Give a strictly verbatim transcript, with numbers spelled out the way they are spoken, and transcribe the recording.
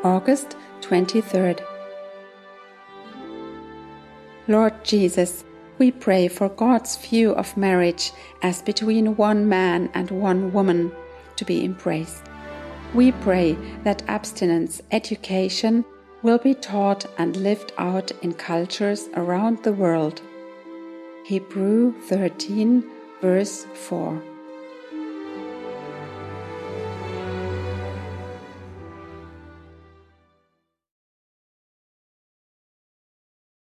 August twenty-third. Lord Jesus, we pray for God's view of marriage as between one man and one woman to be embraced. We pray that abstinence education will be taught and lived out in cultures around the world. Hebrews thirteen, verse four.